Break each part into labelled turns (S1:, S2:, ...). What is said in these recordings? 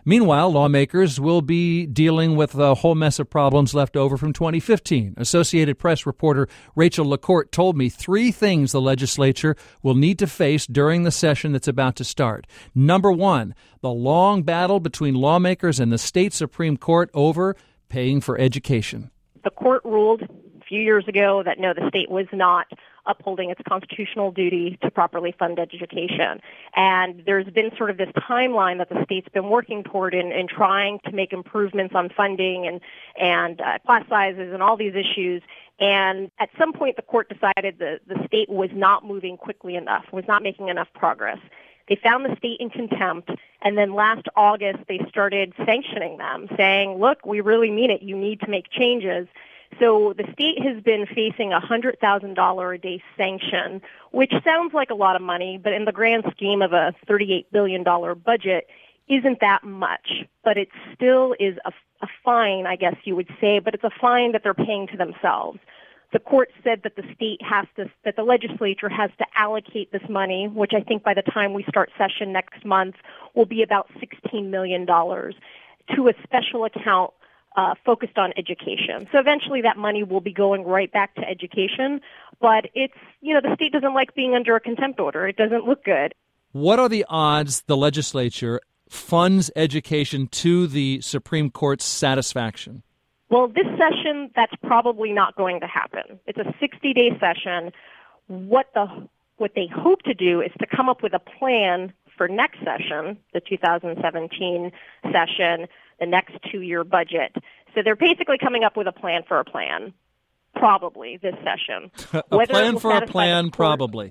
S1: Meanwhile, lawmakers will be dealing with a whole mess of problems left over from 2015. Associated Press reporter Rachel LaCourte told me 3 things the legislature will need to face during the session that's about to start. Number 1, the long battle between lawmakers and the state Supreme Court over paying for education.
S2: The court ruled a few years ago that no, the state was not upholding its constitutional duty to properly fund education. And there's been sort of this timeline that the state's been working toward in trying to make improvements on funding and class sizes and all these issues. And at some point, the court decided the state was not moving quickly enough, was not making enough progress. They found the state in contempt, and then last August, they started sanctioning them, saying, look, we really mean it. You need to make changes. So the state has been facing a $100,000 a day sanction, which sounds like a lot of money, but in the grand scheme of a $38 billion budget, isn't that much. But it still is a fine, I guess you would say, but it's a fine that they're paying to themselves. The court said that that the legislature has to allocate this money, which I think by the time we start session next month will be about $16 million, to a special account focused on education. So eventually that money will be going right back to education, but the state doesn't like being under a contempt order. It doesn't look good.
S1: What are the odds the legislature funds education to the Supreme Court's satisfaction?
S2: Well, this session, that's probably not going to happen. It's a 60-day session. What they hope to do is to come up with a plan for next session, the 2017 session, the next 2-year budget. So they're basically coming up with a plan for a plan, probably this session.
S1: A plan for a plan, probably.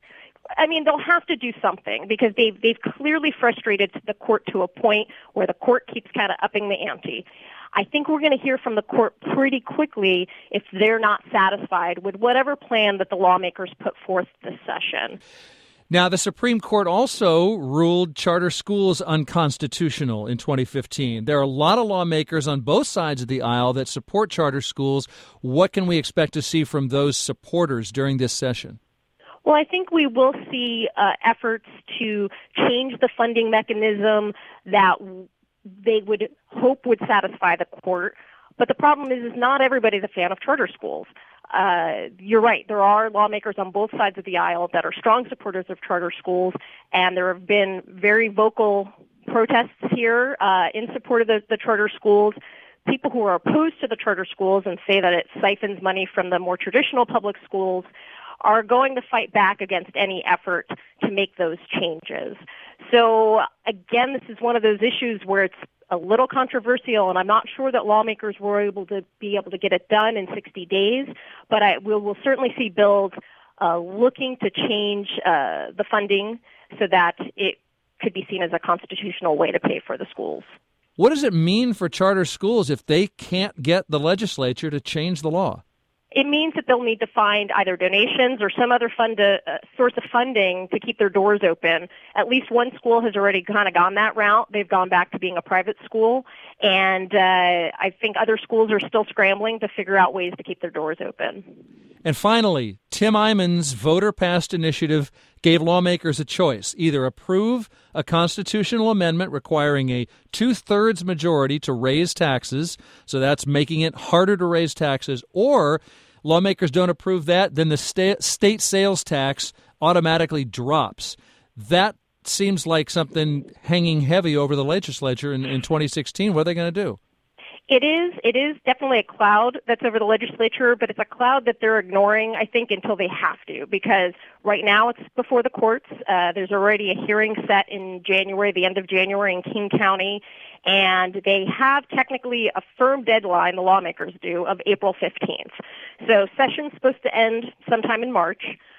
S2: I mean, they'll have to do something because they've clearly frustrated the court to a point where the court keeps kind of upping the ante. I think we're going to hear from the court pretty quickly if they're not satisfied with whatever plan that the lawmakers put forth this session.
S1: Now, the Supreme Court also ruled charter schools unconstitutional in 2015. There are a lot of lawmakers on both sides of the aisle that support charter schools. What can we expect to see from those supporters during this session?
S2: Well, I think we will see efforts to change the funding mechanism that they would hope would satisfy the court. But the problem is not everybody's a fan of charter schools. You're right. There are lawmakers on both sides of the aisle that are strong supporters of charter schools, and there have been very vocal protests here in support of the charter schools. People who are opposed to the charter schools and say that it siphons money from the more traditional public schools are going to fight back against any effort to make those changes. So, again, this is one of those issues where it's a little controversial, and I'm not sure that lawmakers were able to get it done in 60 days, but we'll certainly see bills looking to change the funding so that it could be seen as a constitutional way to pay for the schools.
S1: What does it mean for charter schools if they can't get the legislature to change the law?
S2: It means that they'll need to find either donations or some other source of funding to keep their doors open. At least one school has already kind of gone that route. They've gone back to being a private school. And I think other schools are still scrambling to figure out ways to keep their doors open.
S1: And finally, Tim Eymon's voter-passed initiative gave lawmakers a choice. Either approve a constitutional amendment requiring a 2/3 majority to raise taxes, so that's making it harder to raise taxes, or lawmakers don't approve that, then the state sales tax automatically drops. That seems like something hanging heavy over the legislature in 2016. What are they going to do?
S2: It is definitely a cloud that's over the legislature, but it's a cloud that they're ignoring, I think, until they have to, because right now it's before the courts. There's already a hearing set in January, the end of January in King County, and they have technically a firm deadline, the lawmakers do, of April 15th. So session's supposed to end sometime in March,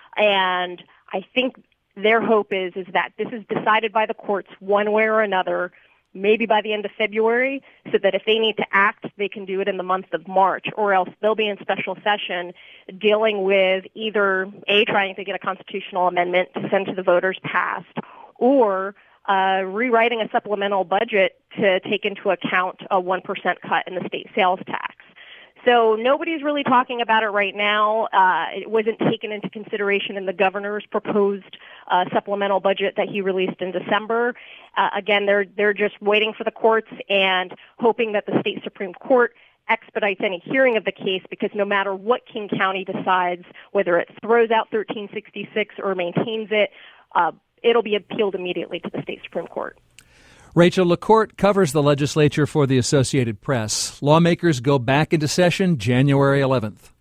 S2: and I think their hope is that this is decided by the courts one way or another, maybe by the end of February, so that if they need to act, they can do it in the month of March, or else they'll be in special session dealing with either trying to get a constitutional amendment to send to the voters passed, or rewriting a supplemental budget to take into account a 1% cut in the state sales tax. So nobody's really talking about it right now. It wasn't taken into consideration in the governor's proposed supplemental budget that he released in December. Again, they're just waiting for the courts and hoping that the state Supreme Court expedites any hearing of the case, because no matter what King County decides, whether it throws out 1366 or maintains it, it'll be appealed immediately to the state Supreme Court.
S1: Rachel LaCourte covers the legislature for the Associated Press. Lawmakers go back into session January 11th.